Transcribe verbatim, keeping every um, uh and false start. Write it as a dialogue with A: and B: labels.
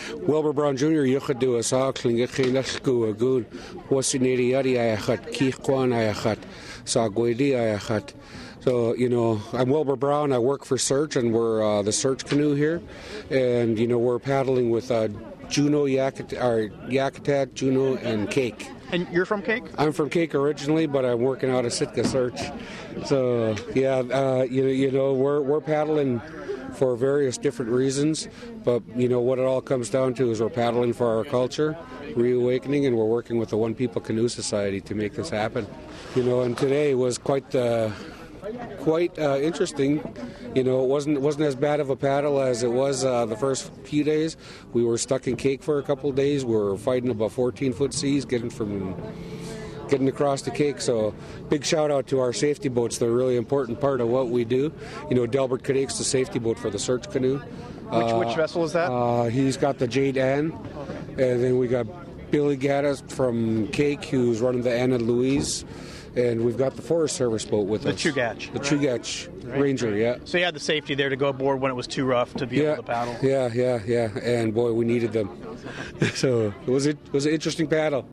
A: Wilbur Brown Junior Yuchadu Asa Klingachinasku Agun Wasineri Yadi Ayachat Kikwan Ayachat Sagwedi Ayachat. So, you know, I'm Wilbur Brown. I work for Search, and we're uh, the Search Canoe here. And, you know, we're paddling with uh, Juno, Yakutat, or Yakutat, Juno, and Cake.
B: And you're from Cake?
A: I'm from Cake originally, but I'm working out of Sitka Search. So, yeah, uh, you know, you know, we're we're paddling for various different reasons, but, you know, what it all comes down to is we're paddling for our culture, reawakening, and we're working with the One People Canoe Society to make this happen. You know, and today was quite uh, quite uh, interesting. You know, it wasn't it wasn't as bad of a paddle as it was uh, the first few days. We were stuck in Cake for a couple of days. We were fighting about fourteen-foot seas, getting from getting across the Cake. So big shout out to our safety boats. They're a really important part of what we do. You know, Delbert Cade's the safety boat for the Search Canoe.
B: Which,
A: uh,
B: which vessel is that?
A: Uh, he's got the Jade Ann. Okay. And then we got Billy Gaddis from Cake, who's running the Anna Louise. And we've got the Forest Service boat with
B: the
A: us.
B: Chugach.
A: The Chugach right. Ranger, yeah.
B: So you had the safety there to go aboard when it was too rough to be
A: yeah,
B: able to paddle.
A: Yeah, yeah, yeah. And boy, we needed them. So it was, it was an interesting paddle.